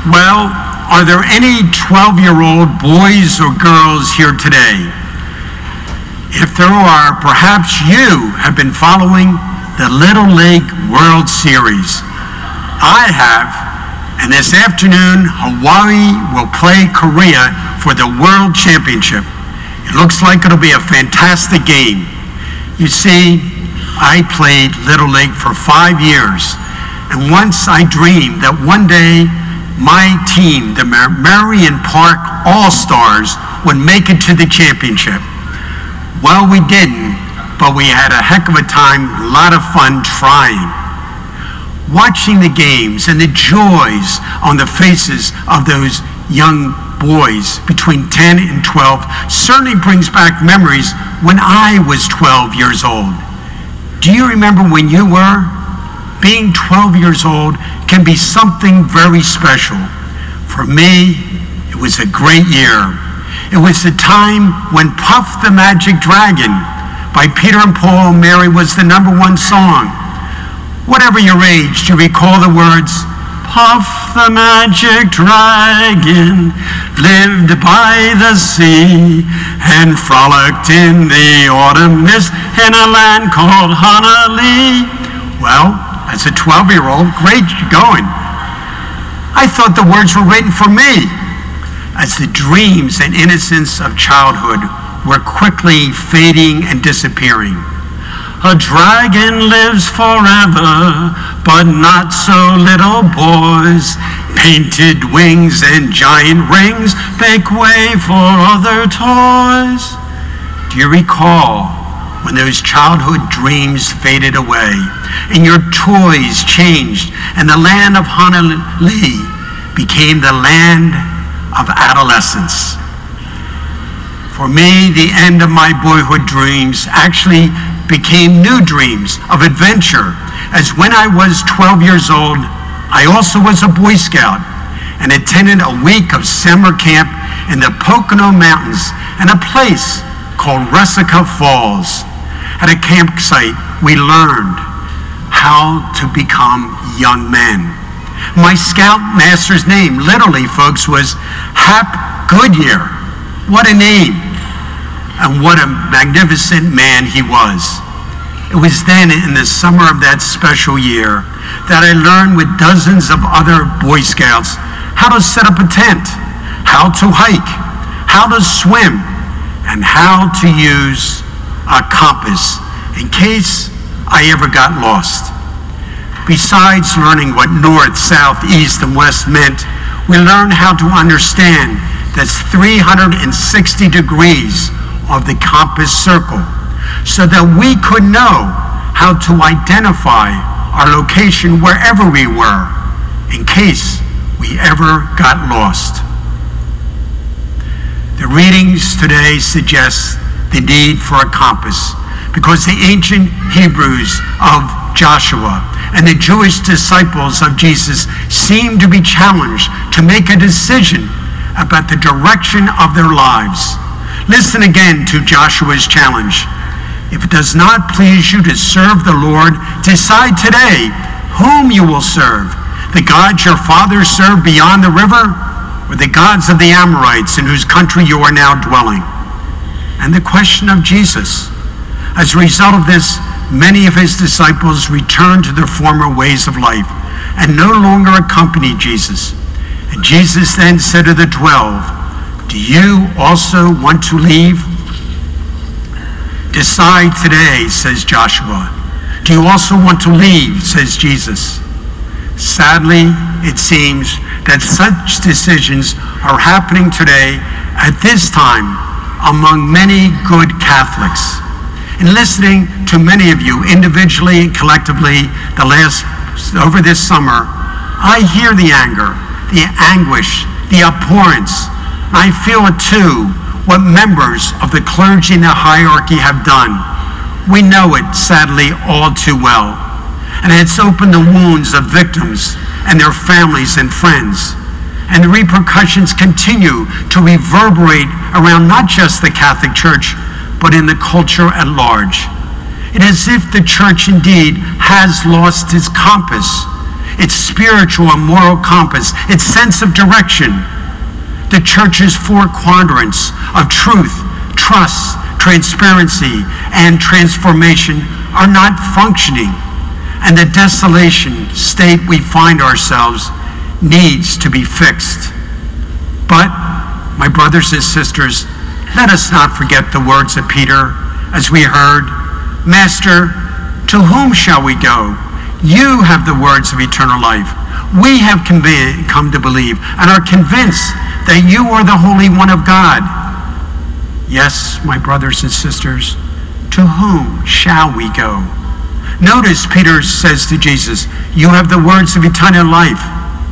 Well, are there any 12-year-old boys or girls here today? If there are, perhaps you have been following the Little League World Series. I have, and this afternoon, Hawaii will play Korea for the World Championship. It looks like it'll be a fantastic game. You see, I played Little League for 5 years, and once I dreamed that one day my team, the Marion Park All-Stars, would make it to the championship. Well, we didn't, but we had a heck of a time, a lot of fun trying. Watching the games and the joys on the faces of those young boys between 10 and 12 certainly brings back memories when I was 12 years old. Do you remember when you were? Being 12 years old can be something very special. For me, it was a great year. It was the time when Puff the Magic Dragon by Peter and Paul Mary was the #1 song. Whatever your age, do you recall the words, Puff the Magic Dragon lived by the sea and frolicked in the autumn mist in a land called Honolulu? Well, as a 12-year-old, great, you're going. I thought the words were written for me, as the dreams and innocence of childhood were quickly fading and disappearing. A dragon lives forever, but not so little boys. Painted wings and giant rings make way for other toys. Do you recall when those childhood dreams faded away and your toys changed and the land of Honolulu became the land of adolescence? For me, the end of my boyhood dreams actually became new dreams of adventure, as when I was 12 years old, I also was a Boy Scout and attended a week of summer camp in the Pocono Mountains and a place called Russica Falls. At a campsite, we learned how to become young men. My scout master's name, literally, folks, was Hap Goodyear. What a name, and what a magnificent man he was. It was then, in the summer of that special year, that I learned with dozens of other Boy Scouts how to set up a tent, how to hike, how to swim, and how to use a compass in case I ever got lost. Besides learning what north, south, east, and west meant, we learned how to understand that's 360 degrees of the compass circle, so that we could know how to identify our location wherever we were, in case we ever got lost. The readings today suggest the need for a compass, because the ancient Hebrews of Joshua and the Jewish disciples of Jesus seemed to be challenged to make a decision about the direction of their lives. Listen again to Joshua's challenge. If it does not please you to serve the Lord, decide today whom you will serve, the gods your fathers served beyond the river, or the gods of the Amorites in whose country you are now dwelling. And the question of Jesus. As a result of this, many of his disciples returned to their former ways of life and no longer accompanied Jesus. And Jesus then said to the 12, do you also want to leave? Decide today, says Joshua. Do you also want to leave, says Jesus. Sadly, it seems that such decisions are happening today at this time among many good Catholics. In listening to many of you individually and collectively over this summer, I hear the anger, the anguish, the abhorrence. I feel it too, what members of the clergy and the hierarchy have done. We know it, sadly, all too well. And it's opened the wounds of victims and their families and friends. And the repercussions continue to reverberate around not just the Catholic Church, but in the culture at large. It is as if the Church indeed has lost its compass. its spiritual and moral compass, its sense of direction. The church's four quadrants of truth, trust, transparency, and transformation are not functioning, and the desolation state we find ourselves needs to be fixed. But, my brothers and sisters, let us not forget the words of Peter as we heard, "Master, to whom shall we go? You have the words of eternal life. We have come to believe and are convinced that you are the Holy One of God." Yes, my brothers and sisters, to whom shall we go? Notice Peter says to Jesus, "You have the words of eternal life."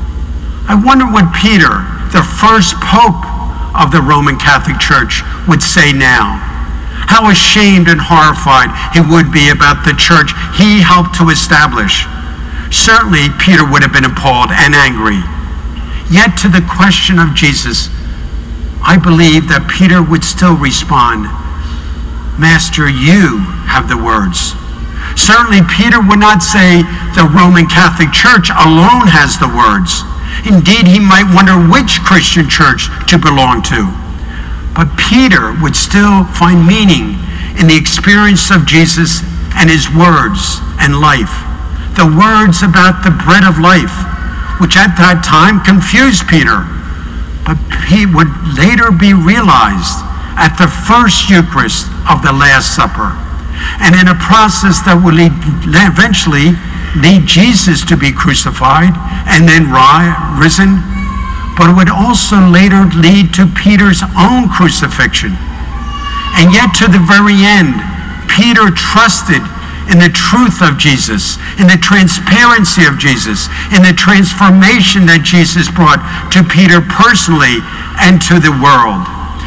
I wonder what Peter, the first pope of the Roman Catholic Church, would say now. How ashamed and horrified he would be about the church he helped to establish. Certainly, Peter would have been appalled and angry. Yet to the question of Jesus, I believe that Peter would still respond, "Master, you have the words." Certainly, Peter would not say the Roman Catholic Church alone has the words. Indeed, he might wonder which Christian church to belong to. But Peter would still find meaning in the experience of Jesus and his words and life. The words about the bread of life, which at that time confused Peter, but he would later be realized at the first Eucharist of the Last Supper, and in a process that would eventually lead Jesus to be crucified and then risen, but it would also later lead to Peter's own crucifixion. And yet to the very end, Peter trusted in the truth of Jesus, in the transparency of Jesus, in the transformation that Jesus brought to Peter personally and to the world.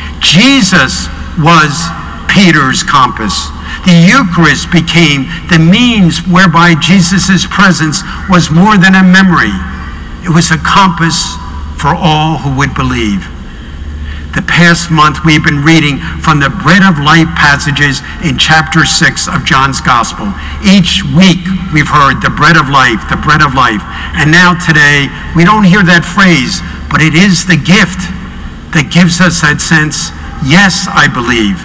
Jesus was Peter's compass. The Eucharist became the means whereby Jesus' presence was more than a memory. It was a compass for all who would believe. The past month we've been reading from the Bread of Life passages in chapter 6 of John's Gospel. Each week we've heard the bread of life, the bread of life. And now today we don't hear that phrase, but it is the gift that gives us that sense, yes, I believe.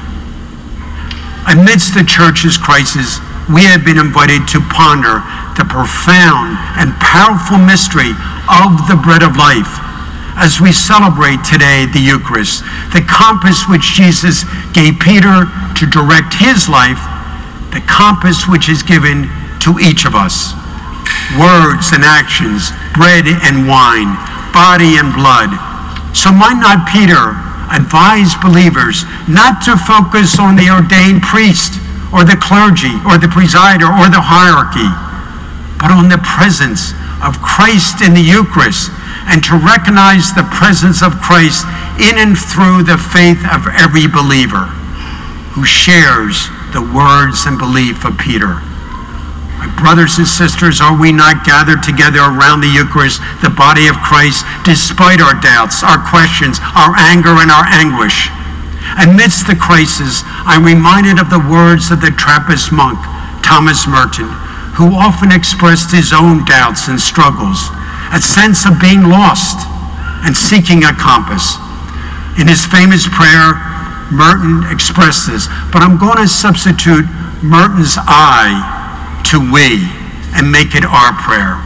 Amidst the church's crisis, we have been invited to ponder the profound and powerful mystery of the bread of life. As we celebrate today the Eucharist, the compass which Jesus gave Peter to direct his life, the compass which is given to each of us. Words and actions, bread and wine, body and blood. So might not Peter advise believers not to focus on the ordained priest or the clergy or the presider or the hierarchy, but on the presence of Christ in the Eucharist, and to recognize the presence of Christ in and through the faith of every believer who shares the words and belief of Peter. My brothers and sisters, are we not gathered together around the Eucharist, the body of Christ, despite our doubts, our questions, our anger, and our anguish? Amidst the crisis, I'm reminded of the words of the Trappist monk, Thomas Merton, who often expressed his own doubts and struggles, a sense of being lost and seeking a compass. In his famous prayer, Merton expressed this, but I'm going to substitute Merton's I to we and make it our prayer.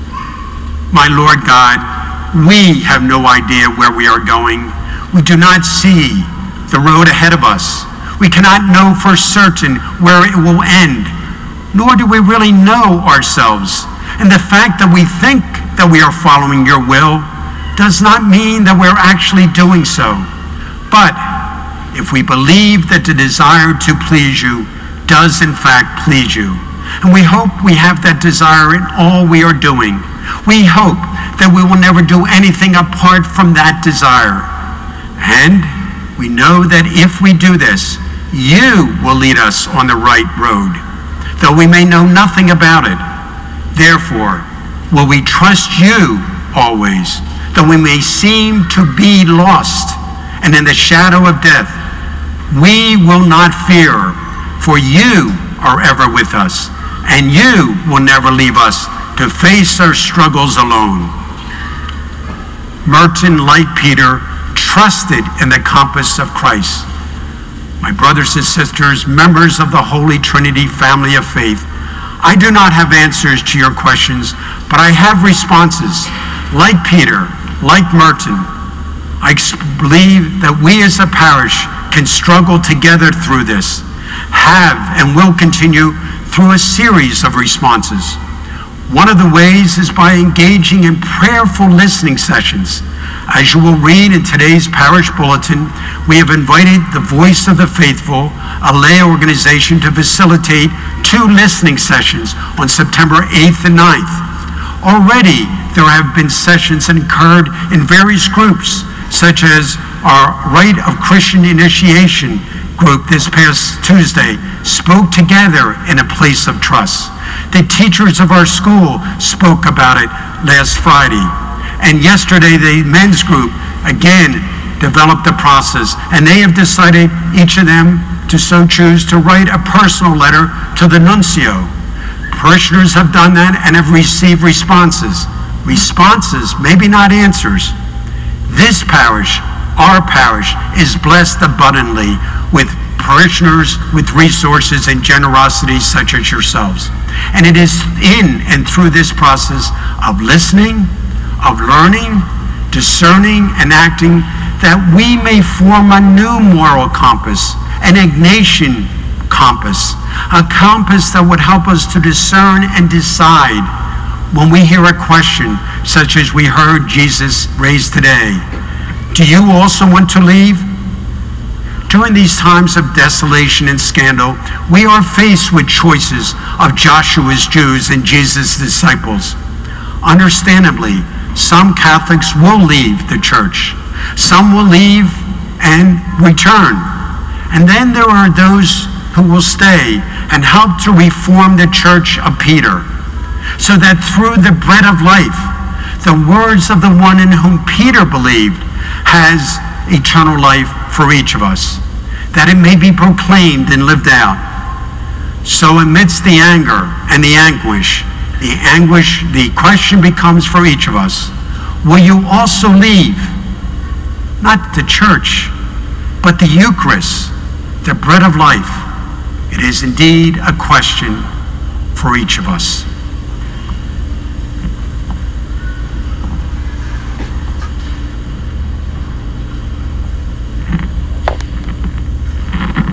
My Lord God, we have no idea where we are going. We do not see the road ahead of us. We cannot know for certain where it will end, nor do we really know ourselves. And the fact that we think that we are following your will does not mean that we're actually doing so. But if we believe that the desire to please you does in fact please you, and we hope we have that desire in all we are doing, we hope that we will never do anything apart from that desire. And we know that if we do this, you will lead us on the right road, though we may know nothing about it. Therefore, will we trust you always, though we may seem to be lost and in the shadow of death? We will not fear, for you are ever with us, and you will never leave us to face our struggles alone. Merton, like Peter, trusted in the compass of Christ. My brothers and sisters, members of the Holy Trinity family of faith, I do not have answers to your questions, but I have responses. Like Peter, like Merton, I believe that we as a parish can struggle together through this, have and will continue through a series of responses. One of the ways is by engaging in prayerful listening sessions. As you will read in today's parish bulletin, we have invited the Voice of the Faithful, a lay organization, to facilitate 2 listening sessions on September 8th and 9th. Already, there have been sessions that occurred in various groups, such as our Rite of Christian Initiation group this past Tuesday spoke together in a place of trust. The teachers of our school spoke about it last Friday. And yesterday, the men's group, again, developed the process. And they have decided, each of them, to so choose, to write a personal letter to the nuncio. Parishioners have done that and have received responses. Responses, maybe not answers. This parish, our parish, is blessed abundantly with parishioners with resources and generosity such as yourselves. And it is in and through this process of listening, of learning, discerning, and acting that we may form a new moral compass, an Ignatian compass, a compass that would help us to discern and decide when we hear a question such as we heard Jesus raise today. Do you also want to leave? During these times of desolation and scandal, we are faced with choices of Joshua's Jews and Jesus' disciples. Understandably, some Catholics will leave the church. Some will leave and return. And then there are those who will stay and help to reform the church of Peter, so that through the bread of life, the words of the one in whom Peter believed has eternal life for each of us, that it may be proclaimed and lived out. So amidst the anger and the anguish, the question becomes for each of us, will you also leave, not the church, but the Eucharist, the bread of life? It is indeed a question for each of us.